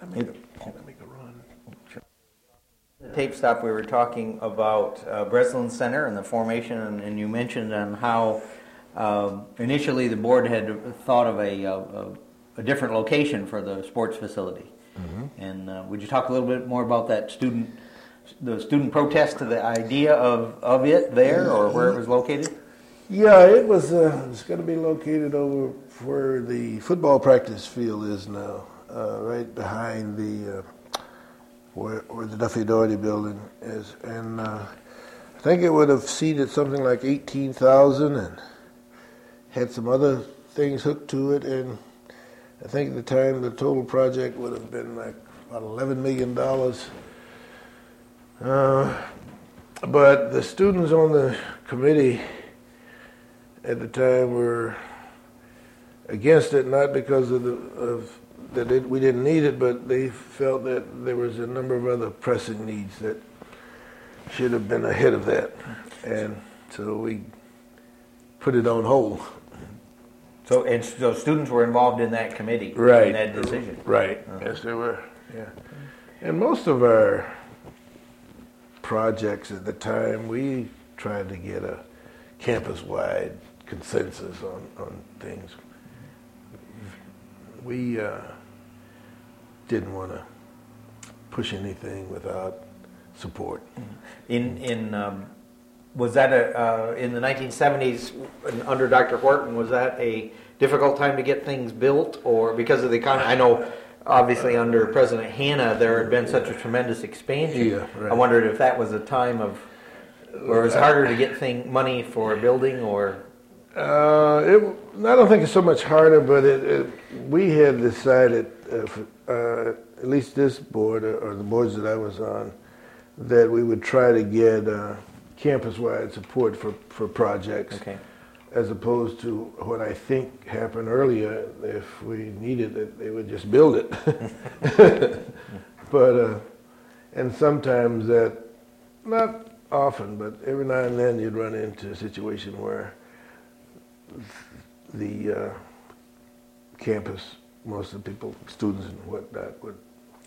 Can I make a run? The tape stop, we were talking about Breslin Center and the formation, and you mentioned on how initially the board had thought of a different location for the sports facility. Mm-hmm. And would you talk a little bit more about that the student protest to the idea of it there, or where it was located? Yeah, it was. It's going to be located over where the football practice field is now, right behind the where the Duffy Doherty building is, and I think it would have seated something like 18,000, and had some other things hooked to it, and I think at the time the total project would have been like about $11 million. But the students on the committee at the time were against it, not because we didn't need it, but they felt that there was a number of other pressing needs that should have been ahead of that, and so we put it on hold. So students were involved in that committee, right? In that decision, right? Yes, they were. Yeah, and most of our projects at the time, we tried to get a campus-wide consensus on things. We didn't want to push anything without support. Was that in the 1970s under Dr. Horton? Was that a difficult time to get things built, or because of the economy? I know, obviously, under President Hanna, there had been such a tremendous expansion. Yeah, right. I wondered if that was a time of where it was harder to get money for a building, or. I don't think it's so much harder, but we had decided, at least this board or the boards that I was on, that we would try to get campus-wide support for projects, okay, as opposed to what I think happened earlier. If we needed it, they would just build it. But and sometimes that, not often, but every now and then you'd run into a situation where the campus, most of the people, students and whatnot, would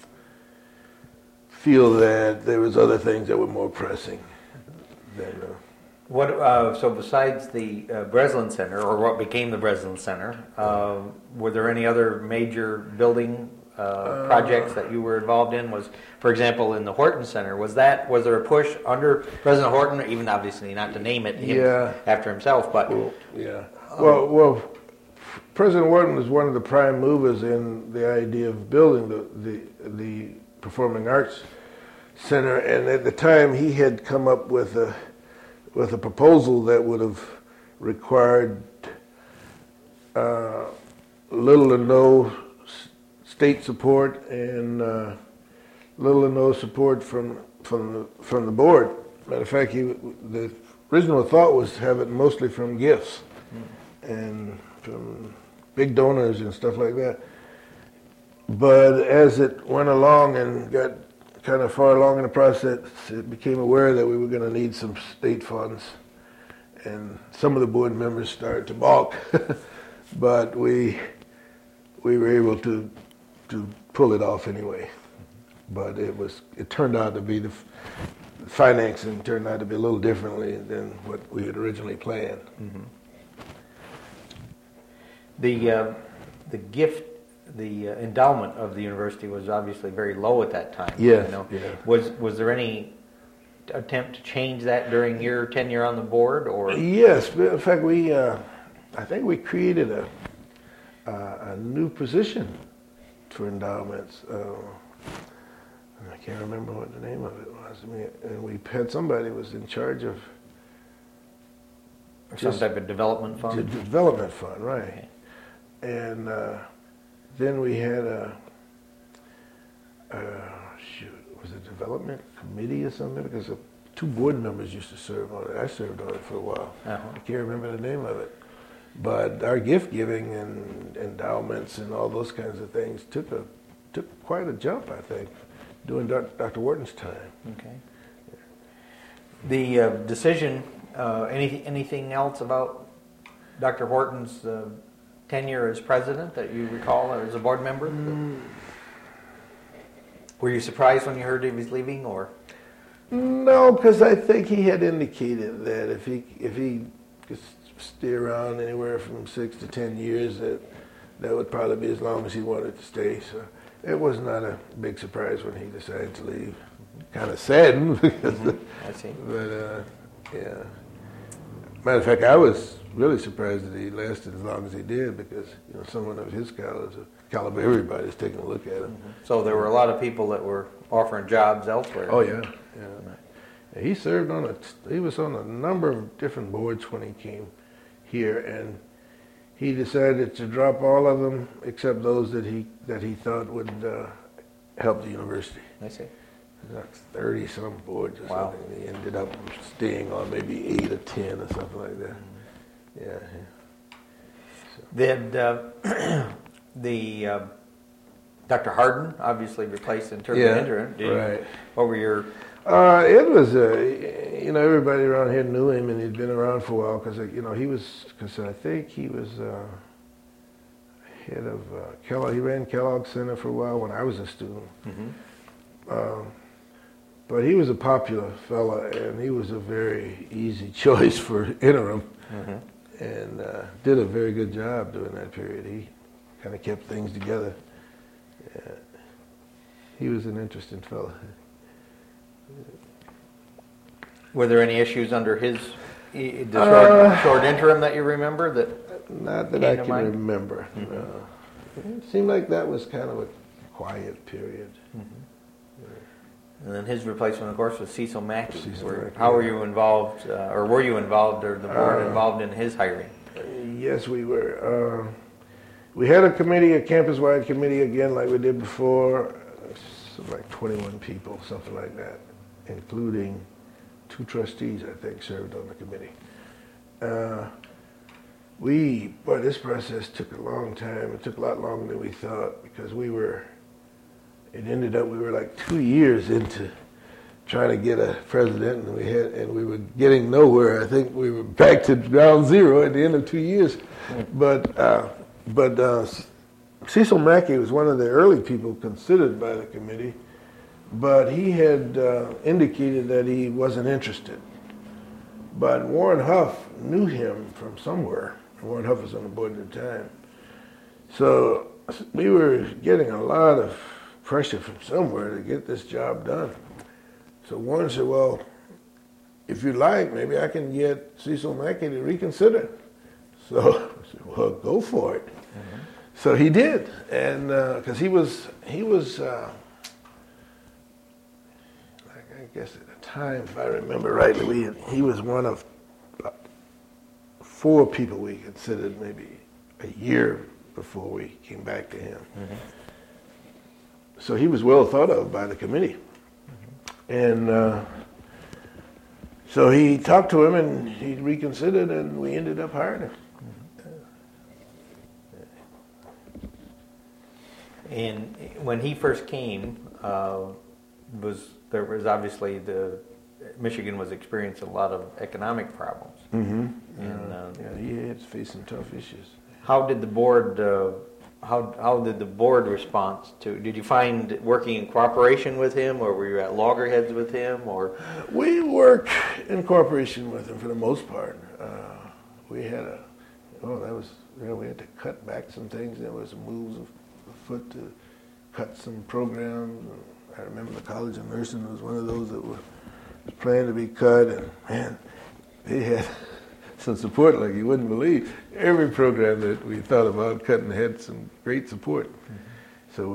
feel that there was other things that were more pressing than. So besides the Breslin Center, or what became the Breslin Center, were there any other major building projects that you were involved in? For example, in the Horton Center, was there a push under President Horton, even obviously not to name it after himself, but well, President Horton was one of the prime movers in the idea of building the Performing Arts Center, and at the time he had come up with a proposal that would have required little or no state support and little or no support from the board. Matter of fact, the original thought was to have it mostly from gifts and from big donors and stuff like that. But as it went along and got kind of far along in the process, it became aware that we were going to need some state funds, and some of the board members started to balk. But we were able to pull it off anyway. But it turned out to be the financing turned out to be a little differently than what we had originally planned. Mm-hmm. The endowment of the university was obviously very low at that time. Yes. Yeah. Was there any attempt to change that during your tenure on the board, or? Yes. In fact, I think we created a new position for endowments. I can't remember what the name of it was. And we had somebody who was in charge of some type of development fund. The development fund, right? Okay. And then we had was it development committee or something? Because two board members used to serve on it. I served on it for a while. Uh-huh. I can't remember the name of it. But our gift giving and endowments and all those kinds of things took quite a jump, I think, during Dr. Wharton's time. Okay. The decision. Anything else about Dr. Horton's tenure as president that you recall, or as a board member? Were you surprised when you heard he was leaving, or? No, because I think he had indicated that if he could stay around anywhere from 6 to 10 years, that would probably be as long as he wanted to stay. So it was not a big surprise when he decided to leave. Kind of saddened because, I see. But yeah. Matter of fact, I was really surprised that he lasted as long as he did because someone of his caliber, everybody's taking a look at him. So there were a lot of people that were offering jobs elsewhere. Oh yeah. He served he was on a number of different boards when he came here, and he decided to drop all of them except those that he thought would help the university. I see. Like 30 some boards or Wow. something. He ended up staying on maybe 8 or 10 or something like that. Yeah. So. Then the Dr. Harden obviously replaced in terms of interim. Right. What were your? It was everybody around here knew him, and he'd been around for a while because I think he was head of Kellogg. He ran Kellogg Center for a while when I was a student. Mm-hmm. But he was a popular fella, and he was a very easy choice for interim, and did a very good job during that period. He kind of kept things together. Yeah. He was an interesting fella. Were there any issues under the short interim that you remember that? Not that I can remember. It seemed like that was kind of a quiet period. And then his replacement, of course, was Cecil Mackey. Mackey. How were you involved, or were you involved, or the board involved in his hiring? Yes, we were. We had a committee, a campus-wide committee again, like we did before. Like 21 people, something like that, including 2 trustees, I think, served on the committee. This process took a long time. It took a lot longer than we thought because we were like 2 years into trying to get a president, and we were getting nowhere. I think we were back to ground zero at the end of 2 years. But Cecil Mackey was one of the early people considered by the committee, but he had indicated that he wasn't interested. But Warren Huff knew him from somewhere. Warren Huff was on the board at the time. So we were getting a lot of pressure from somewhere to get this job done. So Warren said, well, if you like, maybe I can get Cecil Mackey to reconsider. So I said, well, go for it. So he did, and because he was I guess at the time, if I remember rightly, he was one of 4 people we considered maybe a year before we came back to him. So he was well thought of by the committee, and so he talked to him, and he reconsidered, and we ended up hiring him. And when he first came, there was obviously Michigan was experiencing a lot of economic problems. And he had to face some tough issues. How did the board? How did the board respond to? Did you find working in cooperation with him, or were you at loggerheads with him, or? We worked in cooperation with him for the most part. We had we had to cut back some things. There was moves afoot to cut some programs. I remember the College of Nursing was one of those that was planned to be cut, and man, they had some support like you wouldn't believe. Every program that we thought about cutting had some great support. So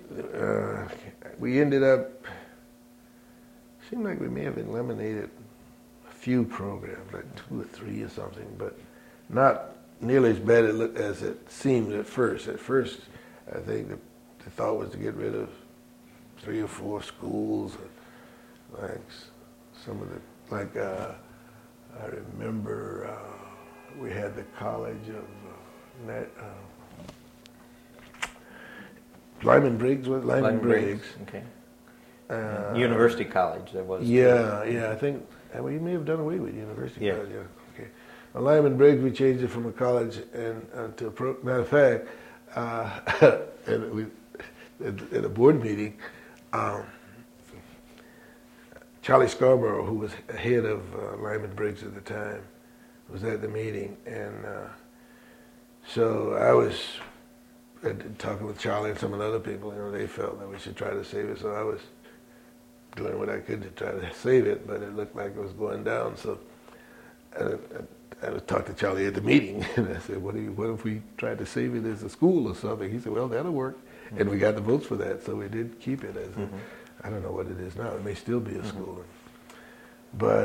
we ended up, seemed like we may have eliminated a few programs, like 2 or 3 or something, but not nearly as bad as it seemed at first. At first, I think the thought was to get rid of 3 or 4 schools, like some of the, I remember we had the College of Lyman Briggs. Lyman Briggs. Okay. University College, there was. Yeah, I think we may have done away with University College. Yeah. Okay. Well, Lyman Briggs, we changed it from a college and to a matter of fact, at a board meeting, um, Charlie Scarborough, who was head of Lyman Briggs at the time, was at the meeting, and so I was talking with Charlie and some of the other people. You know, they felt that we should try to save it, so I was doing what I could to try to save it, but it looked like it was going down. So I talked to Charlie at the meeting, and I said, "What if we tried to save it as a school or something?" He said, "Well, that'll work," and we got the votes for that, so we did keep it as a. I don't know what it is now. It may still be a school, but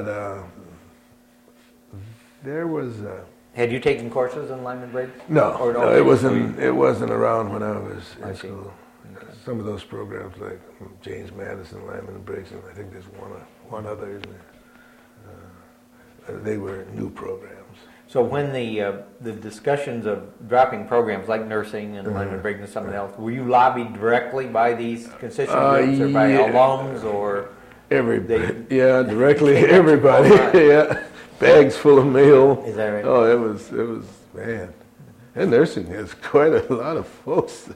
there was. Had you taken courses in Lyman Briggs? No, Or no, it wasn't. It wasn't around when I was in school. Okay. Some of those programs, like James Madison, Lyman Briggs, and I think there's one other, isn't there? They were new programs. So when the discussions of dropping programs like nursing and Lyman Briggs and something else, were you lobbied directly by these constituent groups or by alums or? Everybody, yeah, directly everybody, yeah. Bags full of mail. Is that right? Oh, it was, man. And nursing has quite a lot of folks.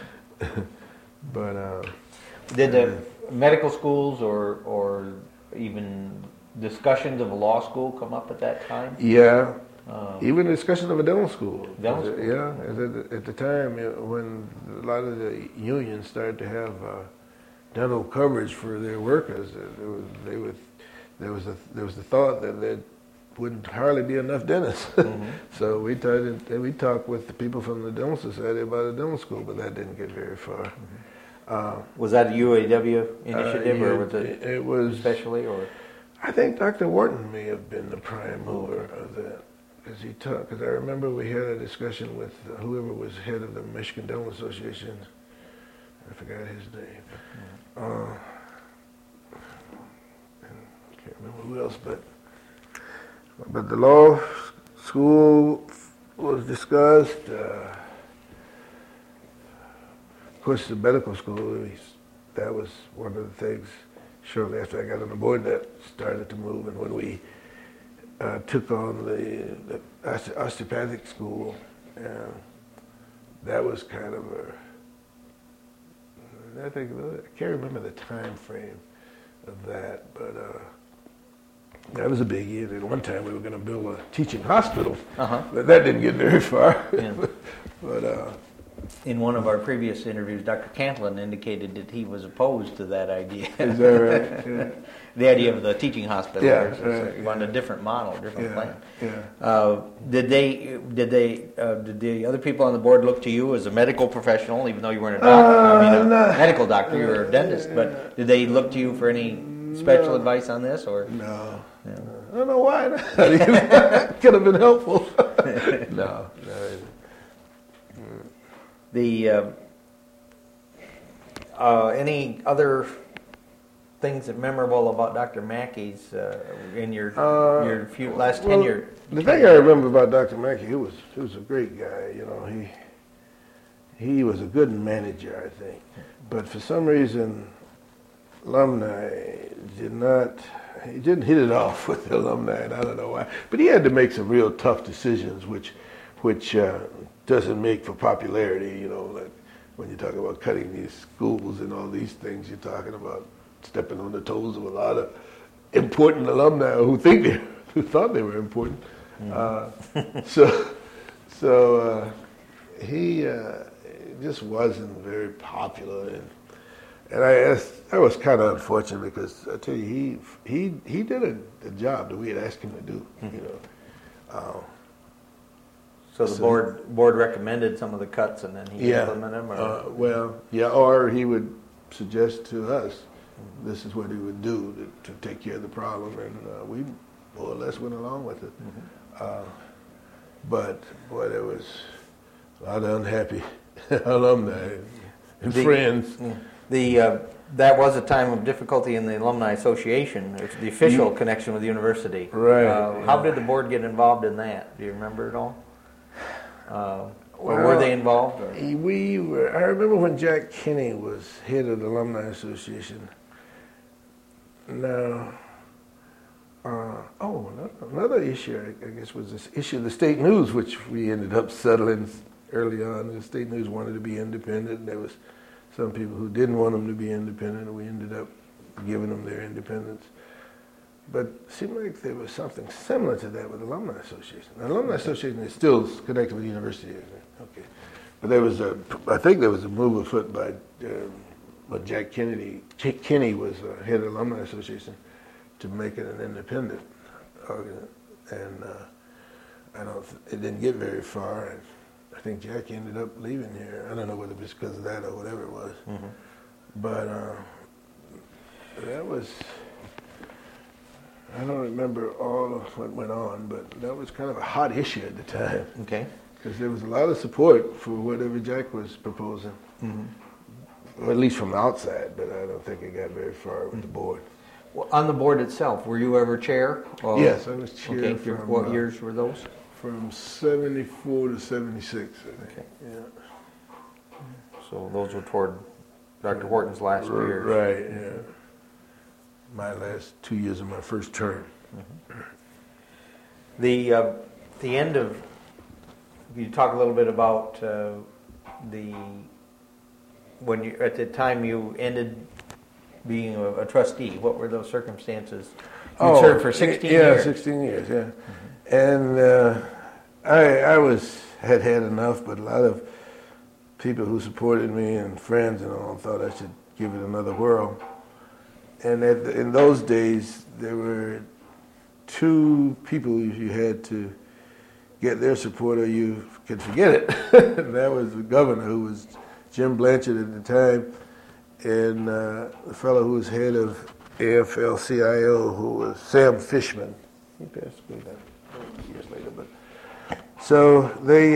But did the medical schools or even discussions of a law school come up at that time? Yeah, even discussion of a dental school. Dental school? Yeah, at the time when a lot of the unions started to have dental coverage for their workers, there was the thought that there wouldn't hardly be enough dentists. So we talked with the people from the Dental Society about a dental school, but that didn't get very far. Was that a UAW initiative, or was it was especially, or? I think Dr. Wharton may have been the prime mover of that, because I remember we had a discussion with whoever was head of the Michigan Dental Association. I forgot his name. Can't remember who else, but the law school was discussed. Of course, the medical school, that was one of the things shortly after I got on the board that started to move. And when we took on the osteopathic school, that was kind of I can't remember the time frame of that, but that was a biggie. And at one time we were going to build a teaching hospital, but that didn't get very far. Yeah. But in one of our previous interviews, Dr. Cantlin indicated that he was opposed to that idea. Is that right? Yeah. The idea of the teaching hospital. Yeah, right, yeah. On a different model, different plan. Yeah. Did the other people on the board look to you as a medical professional, even though you weren't a doctor? A medical doctor, you were a dentist, but did they look to you for any special advice on this, or? No. I don't know why not. Could have been helpful. No. Any other things that memorable about Dr. Mackey's in your last tenure? The thing I remember about Dr. Mackey, he was a great guy. You know, he was a good manager, I think. But for some reason, alumni he didn't hit it off with the alumni, and I don't know why. But he had to make some real tough decisions, which doesn't make for popularity. You know, like when you talk about cutting these schools and all these things, you're talking about stepping on the toes of a lot of important alumni who thought they were important. So he just wasn't very popular, and I was kind of unfortunate because I tell you he did a job that we had asked him to do. You know. So the board recommended some of the cuts, and then he implemented them? Or? Or he would suggest to us this is what he would do to take care of the problem, and we more or less went along with it. But boy, there was a lot of unhappy alumni and friends. That was a time of difficulty in the Alumni Association, the official connection with the university. Right. How did the board get involved in that? Do you remember it all? Were they involved? Or? I remember when Jack Kinney was head of the Alumni Association. Now, another issue, I guess, was this issue of the state news, which we ended up settling early on. The state news wanted to be independent, and there was some people who didn't want them to be independent, and we ended up giving them their independence. But it seemed like there was something similar to that with the Alumni Association. The Alumni Association is still connected with the university, isn't it? Okay. But I think there was a move afoot by Jack Kennedy. Kinney was head of the Alumni Association to make it an independent organ, and it didn't get very far. And I think Jack ended up leaving here. I don't know whether it was because of that or whatever it was. Mm-hmm. But that was, I don't remember all of what went on, but that was kind of a hot issue at the time. Okay. Because there was a lot of support for whatever Jack was proposing, or at least from the outside, but I don't think it got very far with the board. Well, on the board itself, were you ever chair? Or? Yes, I was chair. Okay. What years were those? From 74 to 76, I think. Okay. Yeah. So those were toward Dr. Horton's last years. Right, yeah. My last 2 years of my first term. Mm-hmm. The end of, you talk a little bit about when you, at the time you ended being a trustee, what were those circumstances? You served for 16 years. Yeah, 16 years, yeah. Mm-hmm. And I had enough, but a lot of people who supported me and friends and all thought I should give it another whirl. And in those days, there were two people you had to get their support or you could forget it. And that was the governor, who was Jim Blanchard at the time, and the fellow who was head of AFL-CIO, who was Sam Fishman. He passed away years later. But so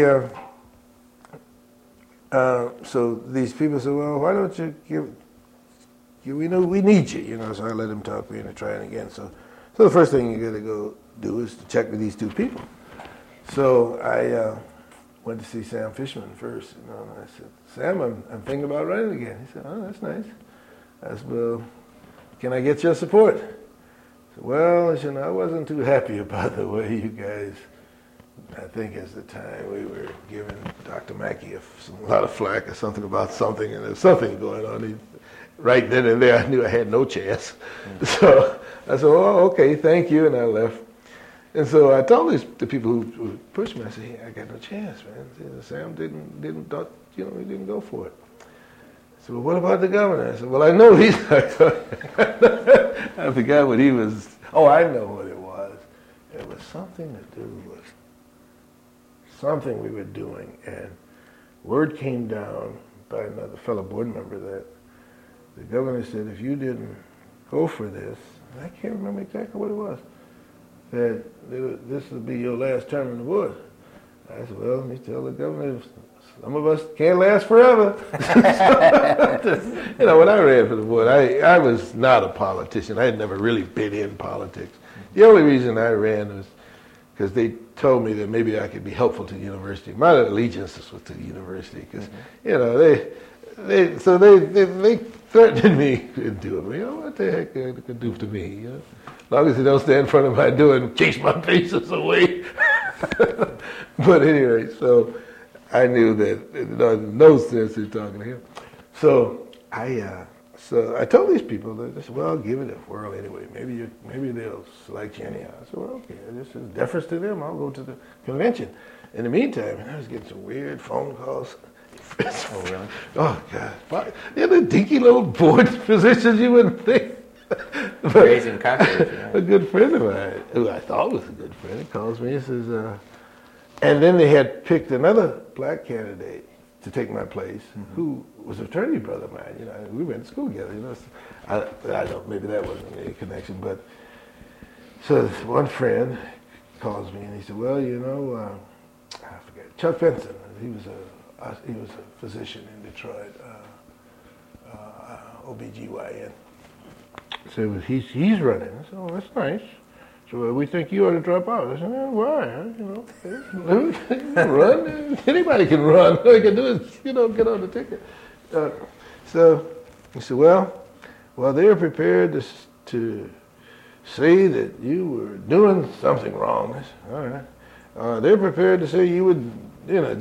so these people said, well, why don't you we know we need you, So I let him talk me into trying again. So the first thing you got to go do is to check with these two people. So I went to see Sam Fishman first, and I said, Sam, I'm thinking about running again. He said, oh, that's nice. I said, well, can I get your support? I said, well, I wasn't too happy about the way you guys, I think at the time we were giving Dr. Mackey a lot of flack or something about something, and there was something going on. Right then and there, I knew I had no chance. Mm-hmm. So I said, oh, okay, thank you, and I left. And so I told the people who pushed me, I said, hey, I got no chance, man. Sam didn't go for it. I said, well, what about the governor? I said, well, I know he's not going. I forgot what he was. Oh, I know what it was. It was something to do with something we were doing. And word came down by another fellow board member that the governor said, if you didn't go for this, and I can't remember exactly what it was, that this will be your last term in the board. I said, well, you tell the governor, some of us can't last forever. When I ran for the board, I was not a politician. I had never really been in politics. The only reason I ran was because they told me that maybe I could be helpful to the university. My allegiance was to the university because, they threatened me into it. What the heck they could do to me? As long as they don't stand in front of my door and chase my faces away. But anyway, so I knew that no sense in talking to him. So I told these people that they said, well, I'll give it a whirl anyway. Maybe they'll select you anyhow. I said, well, okay, this is deference to them. I'll go to the convention. In the meantime, I was getting some weird phone calls. Oh, really? Oh, God. The dinky little board positions you wouldn't think. Raising cockroaches. Yeah. A good friend of mine, who I thought was a good friend, calls me and says, and then they had picked another black candidate to take my place, who was a fraternity brother of mine. We went to school together. I don't, maybe that wasn't any connection, but so this one friend calls me and he said, well, I forget, Chuck Benson. He was a physician in Detroit, OBGYN. So he's running. I said, oh, that's nice. So we think you ought to drop out. I said, why? You can run. Anybody can run. All you can do is, get on the ticket. So he said, well, they're prepared to say that you were doing something wrong. I said, all right. They're prepared to say you would, just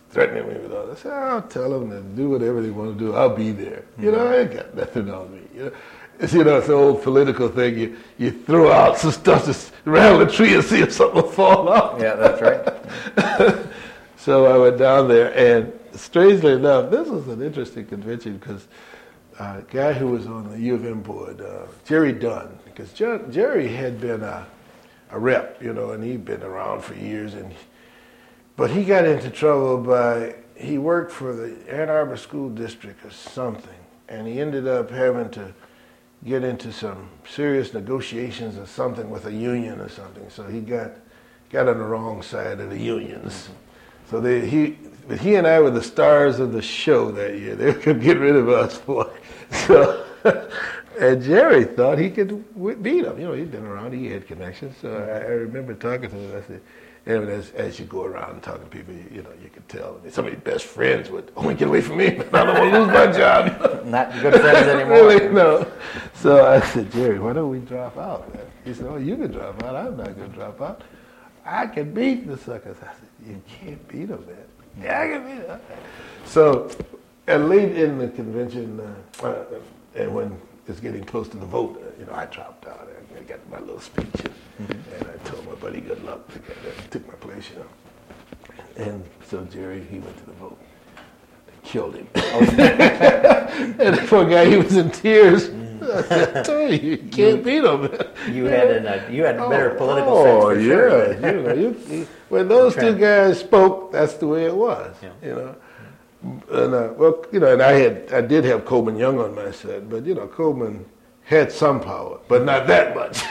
threatening me with all this. I said, I'll tell them to do whatever they want to do. I'll be there. You know, I ain't got nothing on me. It's an old political thing. You throw out some stuff just around the tree and see if something will fall out. Yeah, that's right. So I went down there, and strangely enough, this was an interesting convention because a guy who was on the U of M board, Jerry Dunn, because Jerry had been a rep, and he'd been around for years, but he got into trouble he worked for the Ann Arbor School District or something, and he ended up having to get into some serious negotiations or something with a union or something. So he got on the wrong side of the unions. So he and I were the stars of the show that year. They could get rid of us for. So, and Jerry thought he could beat him. He'd been around. He had connections. So I remember talking to him. I said, and as you go around and talking to people, you could tell. Some of your best friends would, get away from me. I don't want to lose my job. Not good friends anymore. Really, no. So I said, Jerry, why don't we drop out? He said, you can drop out. I'm not going to drop out. I can beat the suckers. I said, you can't beat them, man. Yeah, I can beat them. So, and late in the convention, and when it's getting close to the vote, I dropped out. I got my little speech, and I told my buddy good luck. That took my place, And so Jerry, he went to the vote. They killed him. And the poor guy, he was in tears. I said, I tell you can't beat him. You had a better political sense for sure. Yeah. When those two guys spoke, that's the way it was. Yeah. And and I did have Coleman Young on my side, but Coleman had some power, but not that much.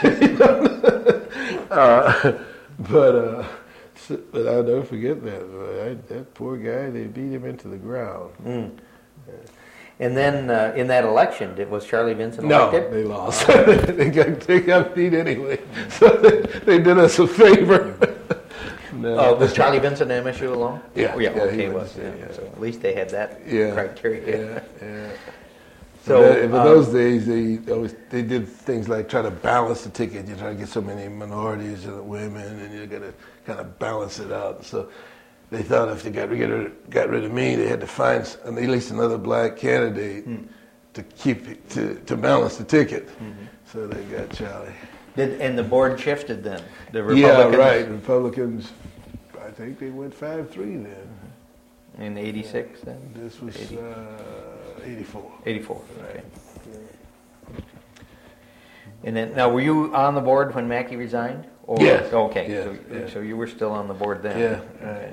But I'll never forget that. That poor guy, they beat him into the ground. And then in that election, was Charlie Vinson elected? No, they lost. they got beat anyway. So they did us a favor. No. Was Charlie Vinson MSU alone? Yeah. Oh, yeah. Yeah, okay. Yeah. So at least they had that criteria. Yeah. So in those days, they did things like try to balance the ticket. You try to get so many minorities and women, and you got to kind of balance it out. So they thought if they got rid of me, they had to find at least another black candidate to keep to balance the ticket. Mm-hmm. So they got Charlie. And the board shifted then? The Republicans? Yeah, right. Republicans, I think they went 5-3 then. In 86 then? This was 84. 84, right. Okay. Yeah. And then, now were you on the board when Mackey resigned? Yes. Okay, Yeah. So you were still on the board then? Yeah. Okay.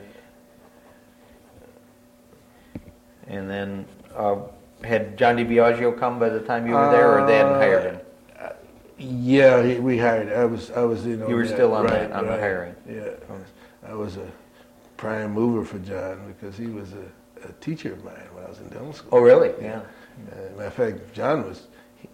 And then, had John DiBiagio come by the time you were there, or they hadn't hired him? Yeah, we hired. I was You were still on the hiring. Yeah, I was a prime mover for John because he was a teacher of mine when I was in dental school. Oh, really? Yeah. Matter of fact, John was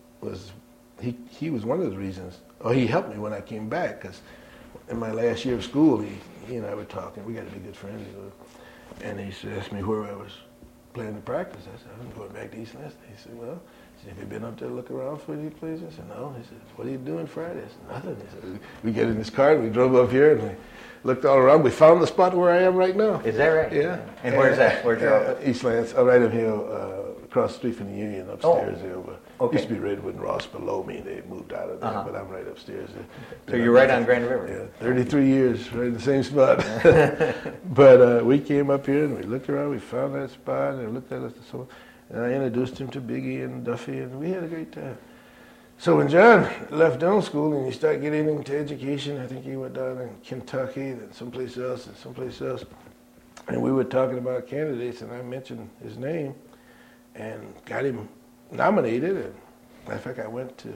one of the reasons. Oh, he helped me when I came back because in my last year of school, he and I were talking. We got to be good friends, and he asked me where I was planning to practice. I said, I'm going back to East Lansing. He said, well. Have you been up there to look around for any places? I said, no. He said, what are you doing Friday? I said, nothing. He said, we get in this car and we drove up here and we looked all around. We found the spot where I am right now. Is that right? Yeah. And where's that? Where's your office? East Lansing, right up here, across the street from the Union, upstairs there. Okay. Used to be Redwood and Ross below me. They moved out of there, but I'm right upstairs there. So you're right on Grand River? Yeah, 33 years, right in the same spot. But we came up here and we looked around. We found that spot and looked at it. And I introduced him to Biggie and Duffy, and we had a great time. So when John left dental school and he started getting into education, I think he went down in Kentucky, then someplace else, and we were talking about candidates, and I mentioned his name and got him nominated. And matter of fact, I went to,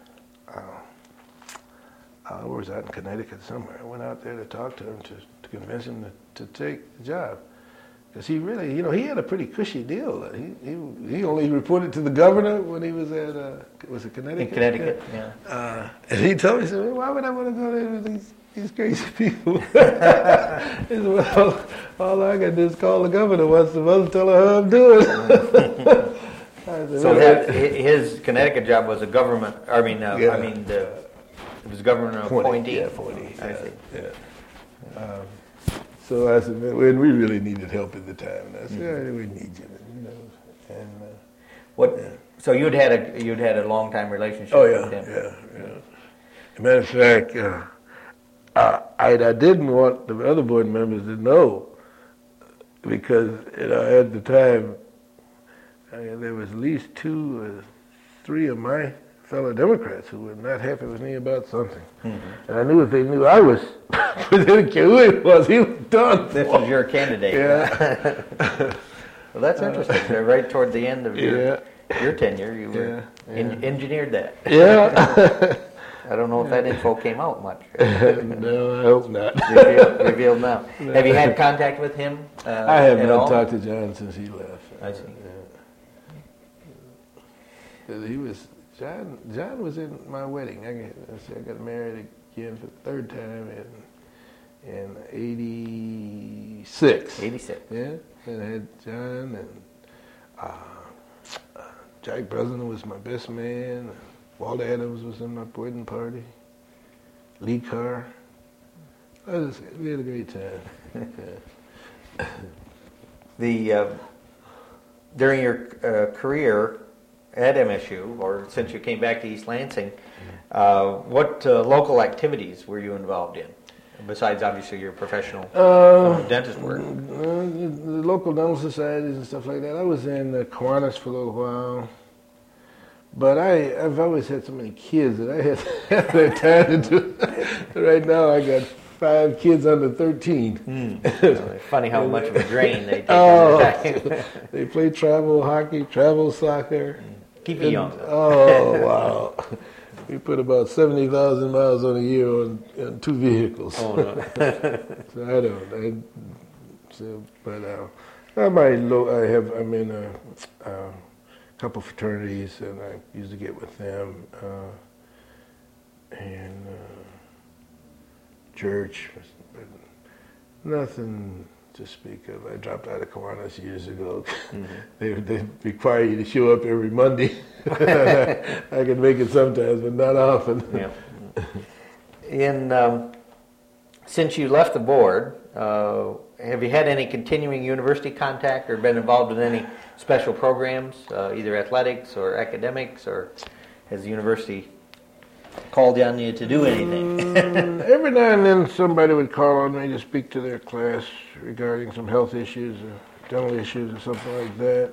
where was that, in Connecticut somewhere. I went out there to talk to him to convince him to take the job. Because he really, he had a pretty cushy deal. He only reported to the governor when he was at, was it Connecticut? In Connecticut, yeah. And he told me, he said, why would I want to go there with these crazy people? He said, well, all I got to do is call the governor once a month and tell her how I'm doing. So his Connecticut job was a government, it was government appointee? Yeah, appointee. I see. Yeah. So I said, man, we really needed help at the time. And I said, yeah, we need you, you know. And What? So you'd had a long time relationship oh with him. yeah. As a matter of fact, I didn't want the other board members to know because at the time there was at least 2 or 3 of my fellow Democrats who were not happy with me about something. Mm-hmm. And I knew if they knew I was, they didn't care who it was, he was done. This was your candidate. Yeah. Well, that's interesting. Right toward the end of your tenure, you were engineered that. Yeah. I don't know if that info came out much. No, I hope not. Revealed now. No. Have you had contact with him I have at not all? talked to John since he left. I see. He was John was in my wedding. I got married again for the 3rd time in '86. 86. Yeah, and I had John and Jack Breslin was my best man. Walter Adams was in my wedding party. Lee Carr. We had a great time. Yeah. During your career at MSU, or since you came back to East Lansing, what local activities were you involved in? Besides, obviously, your professional dentist work. The local dental societies and stuff like that. I was in Kiwanis for a little while. But I've always had so many kids that I had the time to do it. Right now, I got 5 kids under 13. Funny how much of a drain they take. They play travel hockey, travel soccer. Keep you young. Oh, wow. We put about 70,000 miles on a year on 2 vehicles. Oh, no. So I don't. I'm in a couple fraternities, and I used to get with them. And church, but nothing to speak of. I dropped out of Kiwanis years ago. Mm-hmm. They require you to show up every Monday. I can make it sometimes, but not often. Yeah. Since you left the board, have you had any continuing university contact or been involved in any special programs, either athletics or academics, or has the university called on you to do anything? Every now and then somebody would call on me to speak to their class regarding some health issues or dental issues or something like that.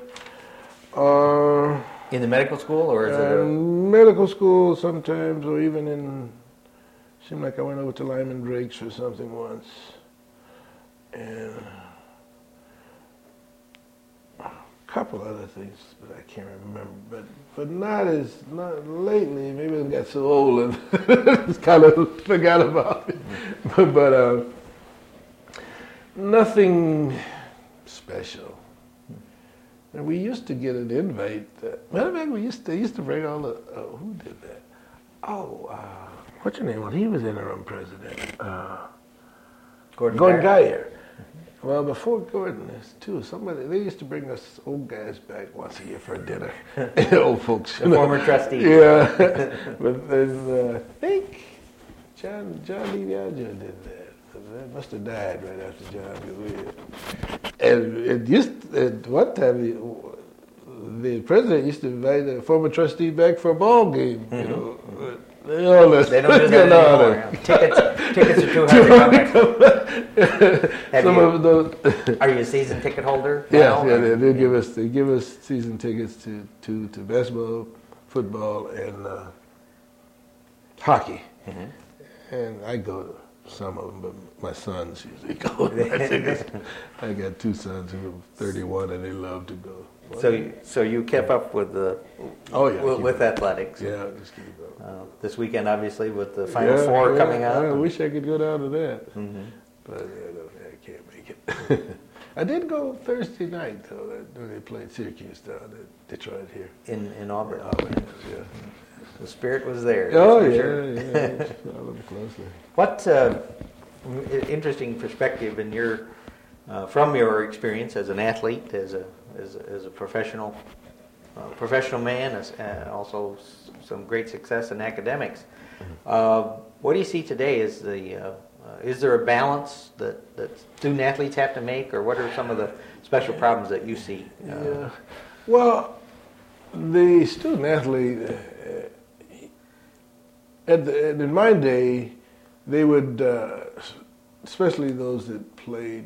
In the medical school, or is it medical school sometimes, or even seemed like I went over to Lyman Drake's or something once. And a couple other things, but I can't remember. But not lately. Maybe I got so old and just kind of forgot about it. But nothing special. And we used to get an invite. Matter of fact, they used to bring all the. Who did that? What's your name? Well, he was interim president. Gordon Geyer. Well, before Gordon, they used to bring us old guys back once a year for dinner. Old folks. The former trustees. Yeah. But then, I think John DiBiagio did that. That must have died right after John. And it used, at one time, the president used to invite a former trustee back for a ball game, you know. They don't do that anymore. Tickets are too hard to come. Are you a season ticket holder? Yeah, they give us season tickets to basketball, football, and hockey. Mm-hmm. And I go to some of them, but my sons usually go. I got 2 sons who are 31 and they love to go. So you kept up with with athletics. Yeah, just keep up. This weekend, obviously, with the Final Four coming up. I wish I could go down to that, but I can't make it. I did go Thursday night though. They played Syracuse down at Detroit here in Auburn. Yeah. The spirit was there. Oh yeah. Follow them closely. What interesting perspective in from your experience as an athlete, as a professional man, also some great success in academics. What do you see today as the Is there a balance that student athletes have to make, or what are some of the special problems that you see? Yeah. Well, the student athlete, in my day, they would, especially those that played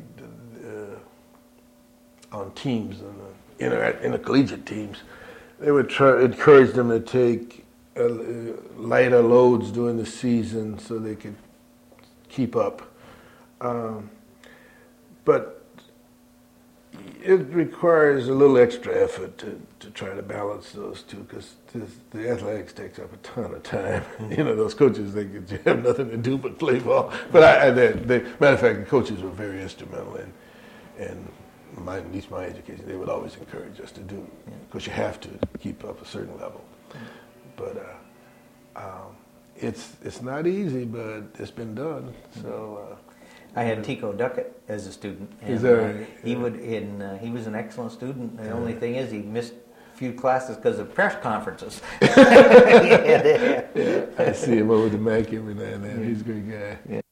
on teams, intercollegiate teams, they would encourage them to take lighter loads during the season so they could keep up. But it requires a little extra effort to try to balance those two, because the athletics takes up a ton of time. Those coaches think that you have nothing to do but play ball. But matter of fact, the coaches were very instrumental in at least my education. They would always encourage us to do it, because you have to keep up a certain level. But it's not easy, but it's been done. So. I had Tico Duckett as a student, and Is that right? he was an excellent student. The only thing is he missed a few classes because of press conferences. I see him over the Mac every now and then. He's a great guy. Yeah.